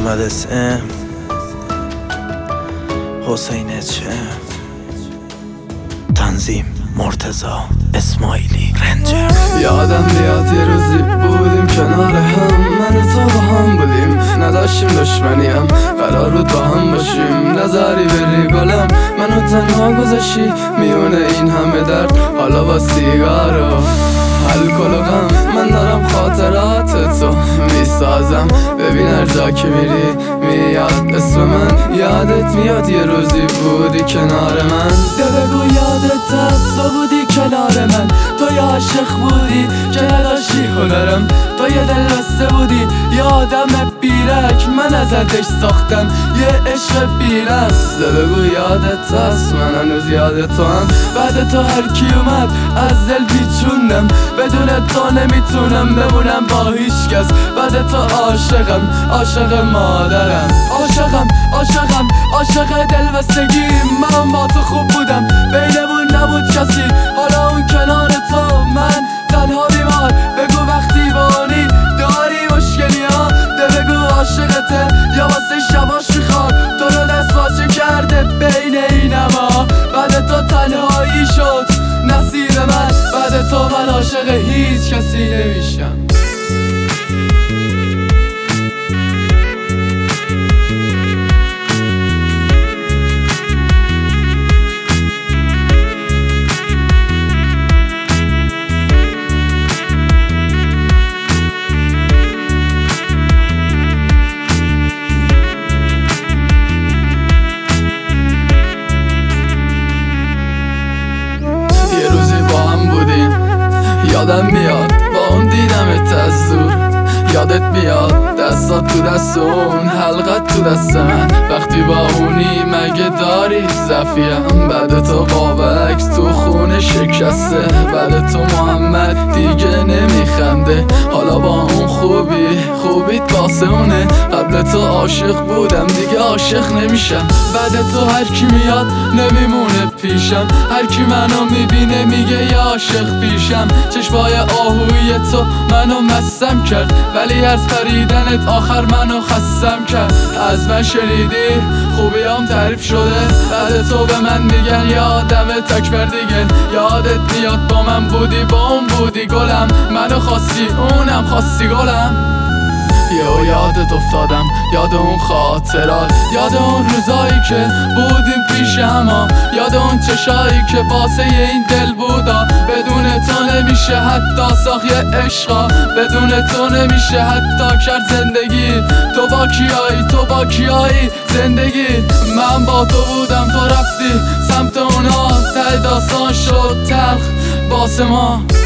محمد اسم حسین چم تنظیم مرتضی اسماعیلی رنجر. یادم میاد یه روزی بودیم کنار هم، من و تو با هم بودیم، نداشتیم دشمنیم، قرار بود با هم باشیم، نظری بری گلم منو تنها گذاشتی میونه این همه درد، حالا با سیگار و الکل و غم من دارم خاطرات تو میسازم. ببین هر جا که میری میاد اسم من، یادت میاد یه روزی بودی کنار من. بگو یادت هست تو بودی کنار من، تو یه عاشق بودی که نداشتی هنرم، تو یه دل بسته بودی یه آدم بیرک، من ازتش ساختم یه عشق بیرست. بگو یادت هست من هنوز یاد تو هم، بعد تو هر کی اومد از دل بیچونم، بدون تو نمیتونم بمونم با هیچ کس، بعد تو عاشقم، عاشق مادرم، عاشق دل بستگیم. من با تو خوب بودم بینمون نبود کسی، حالا اون کنار تو من تنها بیمار. بگو وقتی بانی داری مشکلی ها، بگو عاشقته یا واسه شباش میخواد، تو رو دست باچه کرده بین اینما، بعد تو تنهایی شد نصیب من، بعد تو من عاشق هیچ کسی نمیشم. یادم میاد با اون دیدمت از دور، یادت میاد دستات تو دست اون، حلقت تو دست من، وقتی با اونی مگه داری زفیم، بعد تو بابک تو خونه شکسته، بعد تو محمد دیگه نمیخنده، حالا با اون خوبیت واسه اونه، قبل تو عاشق بودم دیگه عاشق نمیشم، بعد تو هر کی میاد نمیمونه پیشم، هر کی منو میبینه میگه یا عاشق پیشم، چشمای آهوی تو منو مستم کرد، ولی از پریدنت آخر منو خستم کرد. از من شنیدی خوبیام تعریف شده، بعد تو به من میگن یا آدم تکبر دیگه، یادت میاد با من بودی با اون بودی گلم، منو خواستی اونم خواستی گلم. یادت افتادم، یاد اون خاطرات، یاد اون روزایی که بودیم پیش هما، یاد اون چشایی که واسه این دل بودا، بدون تو نمیشه حتی ساخت یه عشقا، بدون تو نمیشه حتی کرد زندگی، تو با کیایی زندگی، من با تو بودم تو رفتی سمت اونا، ته داستان شد تلخ واسه ما.